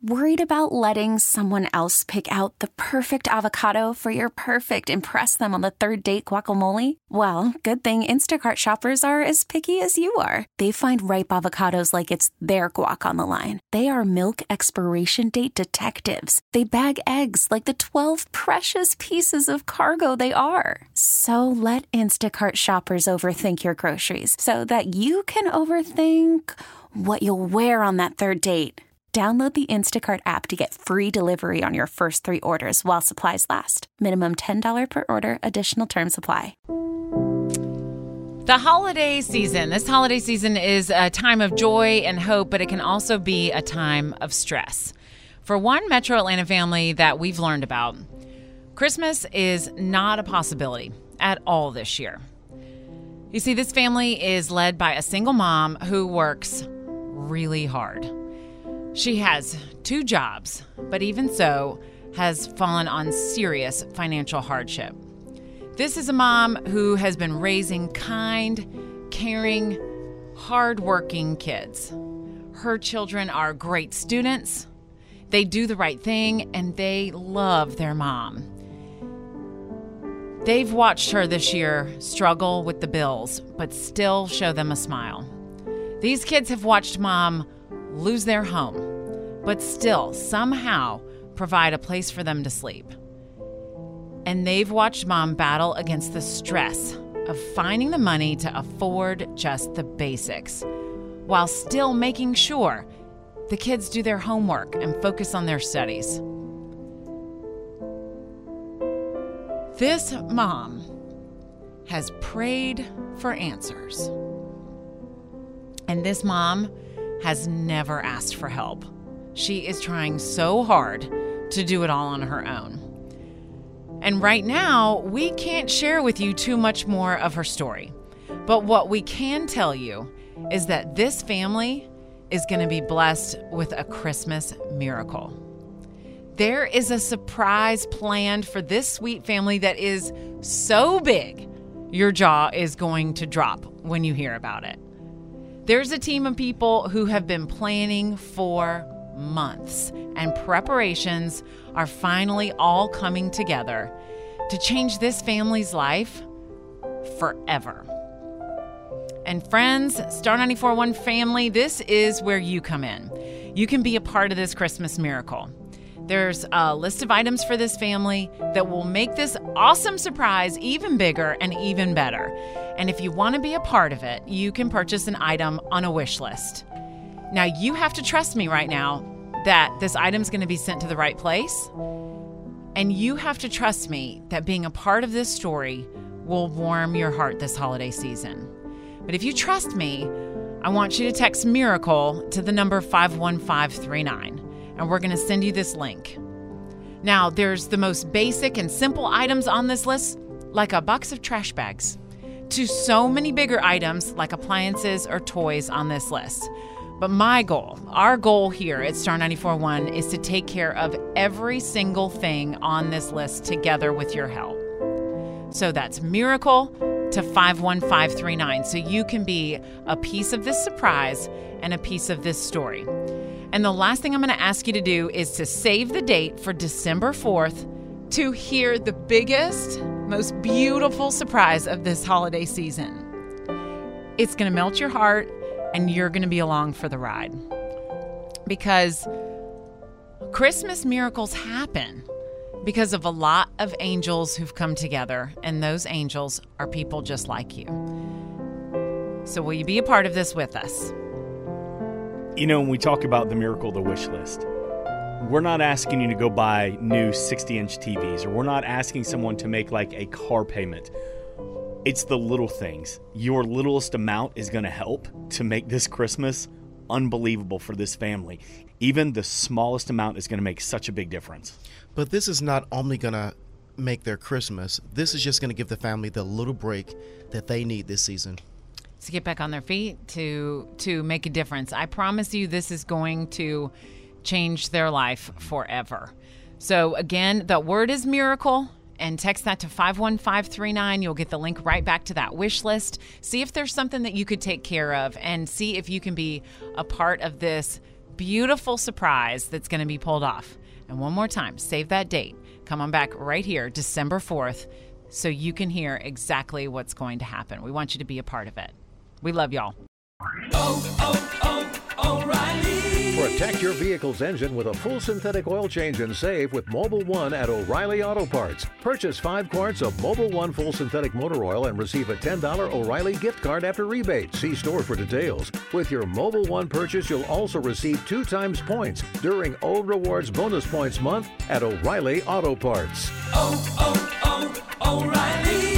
Worried about letting someone else pick out the perfect avocado for your perfect impress them on the third date guacamole? Well, good thing Instacart shoppers are as picky as you are. They find ripe avocados like it's their guac on the line. They are milk expiration date detectives. They bag eggs like the 12 precious pieces of cargo they are. So let Instacart shoppers overthink your groceries so that you can overthink what you'll wear on that third date. Download the Instacart app to get free delivery on your first 3 orders while supplies last. Minimum $10 per order. Additional terms apply. The holiday season. This holiday season is a time of joy and hope, but it can also be a time of stress. For one Metro Atlanta family that we've learned about, Christmas is not a possibility at all this year. You see, this family is led by a single mom who works really hard. She has 2 jobs, but even so, has fallen on serious financial hardship. This is a mom who has been raising kind, caring, hardworking kids. Her children are great students. They do the right thing, and they love their mom. They've watched her this year struggle with the bills, but still show them a smile. These kids have watched mom lose their home, but still somehow provide a place for them to sleep. And they've watched mom battle against the stress of finding the money to afford just the basics, while still making sure the kids do their homework and focus on their studies. This mom has prayed for answers. And this mom has never asked for help. She is trying so hard to do it all on her own. And right now, we can't share with you too much more of her story. But what we can tell you is that this family is going to be blessed with a Christmas miracle. There is a surprise planned for this sweet family that is so big, your jaw is going to drop when you hear about it. There's a team of people who have been planning for months, and preparations are finally all coming together to change this family's life forever. And friends, Star 94.1 family, this is where you come in. You can be a part of this Christmas miracle. There's a list of items for this family that will make this awesome surprise even bigger and even better. And if you want to be a part of it, you can purchase an item on a wish list. Now, you have to trust me right now that this item is going to be sent to the right place. And you have to trust me that being a part of this story will warm your heart this holiday season. But if you trust me, I want you to text MIRACLE to the number 51539. And we're going to send you this link. Now, there's the most basic and simple items on this list, like a box of trash bags, to so many bigger items like appliances or toys on this list. But my goal, our goal here at Star 94.1 is to take care of every single thing on this list together with your help. So that's MIRACLE to 51539, so you can be a piece of this surprise and a piece of this story. And the last thing I'm going to ask you to do is to save the date for December 4th to hear the biggest, most beautiful surprise of this holiday season. It's going to melt your heart, and you're going to be along for the ride. Because Christmas miracles happen because of a lot of angels who've come together, and those angels are people just like you. So will you be a part of this with us? You know, when we talk about the miracle of the wish list, we're not asking you to go buy new 60-inch TVs, or we're not asking someone to make like a car payment. It's the little things. Your littlest amount is going to help to make this Christmas unbelievable for this family. Even the smallest amount is going to make such a big difference. But this is not only going to make their Christmas. This is just going to give the family the little break that they need this season. To get back on their feet, to make a difference. I promise you this is going to change their life forever. So again, the word is miracle, and text that to 51539. You'll get the link right back to that wish list. See if there's something that you could take care of, and see if you can be a part of this beautiful surprise that's going to be pulled off. And one more time, save that date. Come on back right here, December 4th, so you can hear exactly what's going to happen. We want you to be a part of it. We love y'all. O'Reilly. Protect your vehicle's engine with a full synthetic oil change and save with Mobil 1 at O'Reilly Auto Parts. Purchase 5 quarts of Mobil 1 full synthetic motor oil and receive a $10 O'Reilly gift card after rebate. See store for details. With your Mobil 1 purchase, you'll also receive 2 times points during O Rewards Bonus Points Month at O'Reilly Auto Parts. O'Reilly.